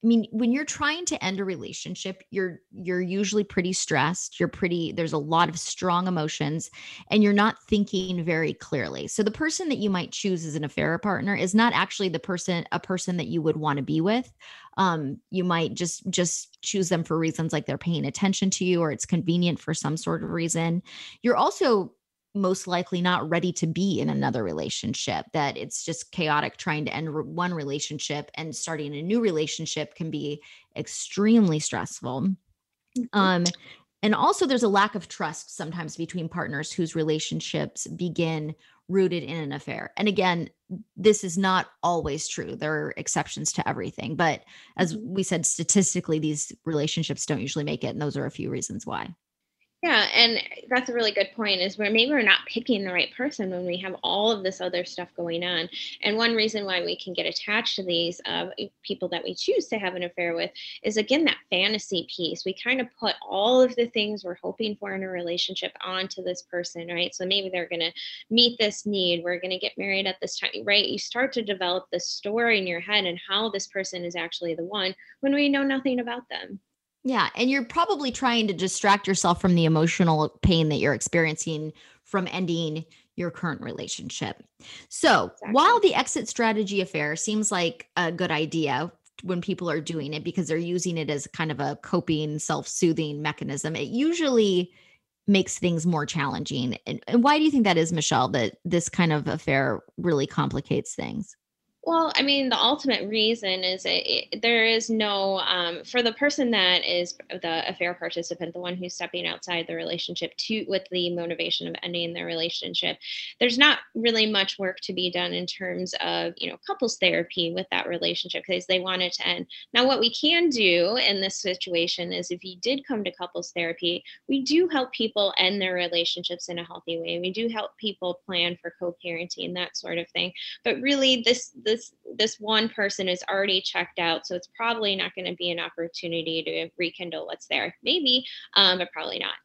I mean, when you're trying to end a relationship, you're you're usually pretty stressed. You're pretty, there's a lot of strong emotions and you're not thinking very clearly. So the person that you might choose as an affair partner is not actually the person, a person that you would want to be with. Um, you might just just choose them for reasons like they're paying attention to you or it's convenient for some sort of reason. You're also most likely not ready to be in another relationship, that it's just chaotic trying to end re- one relationship, and starting a new relationship can be extremely stressful. Mm-hmm. Um, and also there's a lack of trust sometimes between partners whose relationships begin rooted in an affair. And again, this is not always true. There are exceptions to everything, but as mm-hmm. we said, statistically, these relationships don't usually make it. And those are a few reasons why. Yeah, and that's a really good point, is where maybe we're not picking the right person when we have all of this other stuff going on. And one reason why we can get attached to these uh, people that we choose to have an affair with is, again, that fantasy piece. We kind of put all of the things we're hoping for in a relationship onto this person, right? So maybe they're going to meet this need. We're going to get married at this time, right? You start to develop this story in your head and how this person is actually the one when we know nothing about them. Yeah. And you're probably trying to distract yourself from the emotional pain that you're experiencing from ending your current relationship. So exactly. While the exit strategy affair seems like a good idea when people are doing it because they're using it as kind of a coping, self-soothing mechanism, it usually makes things more challenging. And, and why do you think that is, Michelle, that this kind of affair really complicates things? Well, I mean, the ultimate reason is it, it, there is no, um, for the person that is the affair participant, the one who's stepping outside the relationship to with the motivation of ending their relationship, there's not really much work to be done in terms of, you know, couples therapy with that relationship because they want it to end. Now, what we can do in this situation is if you did come to couples therapy, we do help people end their relationships in a healthy way. We do help people plan for co-parenting, that sort of thing. But really, this, this This, this one person is already checked out, so it's probably not going to be an opportunity to rekindle what's there. Maybe, um, but probably not.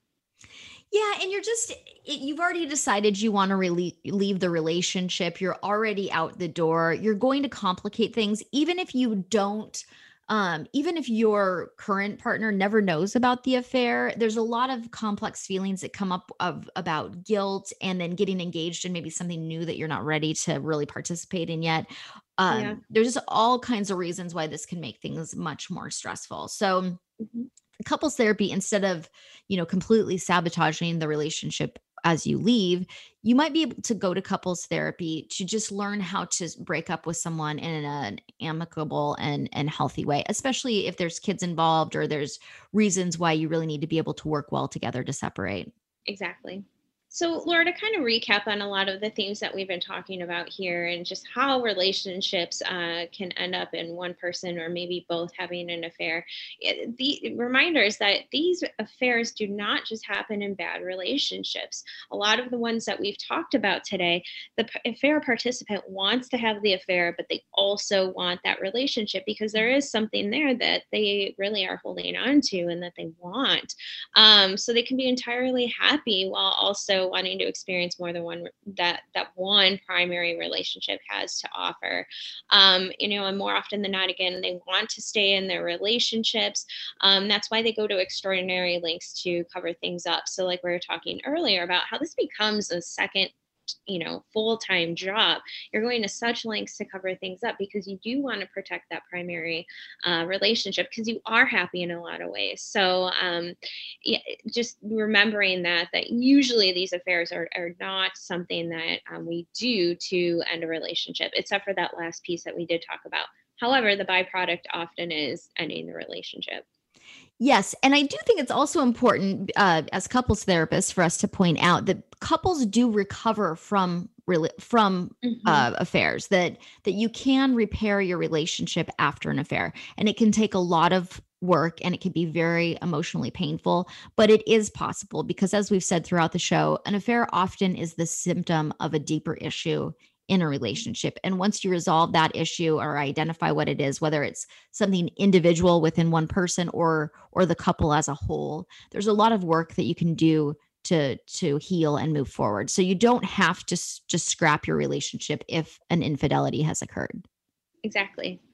Yeah, and you're just, you've already decided you want to really leave the relationship. You're already out the door. You're going to complicate things, even if you don't, um, even if your current partner never knows about the affair. There's a lot of complex feelings that come up of about guilt and then getting engaged in maybe something new that you're not ready to really participate in yet. Um, yeah. There's just all kinds of reasons why this can make things much more stressful. So mm-hmm. couples therapy, instead of, you know, completely sabotaging the relationship as you leave, you might be able to go to couples therapy to just learn how to break up with someone in an amicable and, and healthy way, especially if there's kids involved or there's reasons why you really need to be able to work well together to separate. Exactly. So, Laura, to kind of recap on a lot of the themes that we've been talking about here and just how relationships uh, can end up in one person or maybe both having an affair, it, the reminder is that these affairs do not just happen in bad relationships. A lot of the ones that we've talked about today, the affair participant wants to have the affair, but they also want that relationship because there is something there that they really are holding on to and that they want. Um, so they can be entirely happy while also wanting to experience more than one that that one primary relationship has to offer. Um, you know, and more often than not, again, they want to stay in their relationships. Um, that's why they go to extraordinary lengths to cover things up. So like we were talking earlier about how this becomes a second, you know, full-time job. You're going to such lengths to cover things up because you do want to protect that primary uh, relationship because you are happy in a lot of ways. So um, yeah, just remembering that, that usually these affairs are, are not something that um, we do to end a relationship, except for that last piece that we did talk about. However, the byproduct often is ending the relationship. Yes. And I do think it's also important uh, as couples therapists for us to point out that couples do recover from from mm-hmm. uh, affairs, that that you can repair your relationship after an affair. And it can take a lot of work and it can be very emotionally painful, but it is possible because, as we've said throughout the show, an affair often is the symptom of a deeper issue in a relationship. And once you resolve that issue or identify what it is, whether it's something individual within one person or or the couple as a whole, there's a lot of work that you can do to to heal and move forward. So you don't have to just scrap your relationship if an infidelity has occurred. Exactly.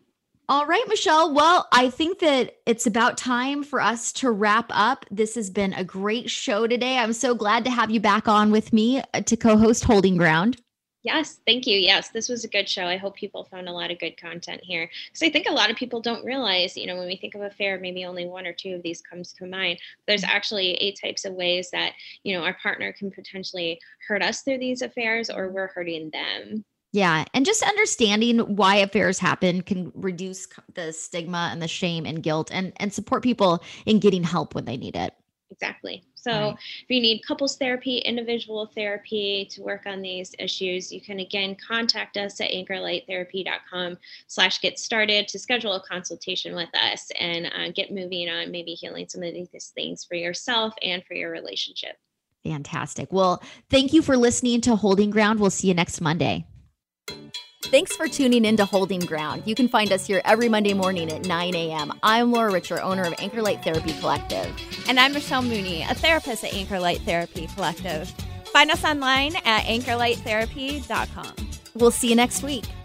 All right, Michelle. Well, I think that it's about time for us to wrap up. This has been a great show today. I'm so glad to have you back on with me to co-host Holding Ground. Yes, thank you. Yes, this was a good show. I hope people found a lot of good content here. Because I think a lot of people don't realize, you know, when we think of affair, maybe only one or two of these comes to mind. There's actually eight types of ways that, you know, our partner can potentially hurt us through these affairs, or we're hurting them. Yeah. And just understanding why affairs happen can reduce the stigma and the shame and guilt, and, and support people in getting help when they need it. Exactly. So Right. if you need couples therapy, individual therapy to work on these issues, you can again contact us at anchorlighttherapy.com slash get started to schedule a consultation with us and uh, get moving on maybe healing some of these things for yourself and for your relationship. Fantastic. Well, thank you for listening to Holding Ground. We'll see you next Monday. Thanks for tuning in to Holding Ground. You can find us here every Monday morning at nine a.m. I'm Laura Richer, owner of Anchor Light Therapy Collective. And I'm Michelle Mooney, a therapist at Anchor Light Therapy Collective. Find us online at anchor light therapy dot com. We'll see you next week.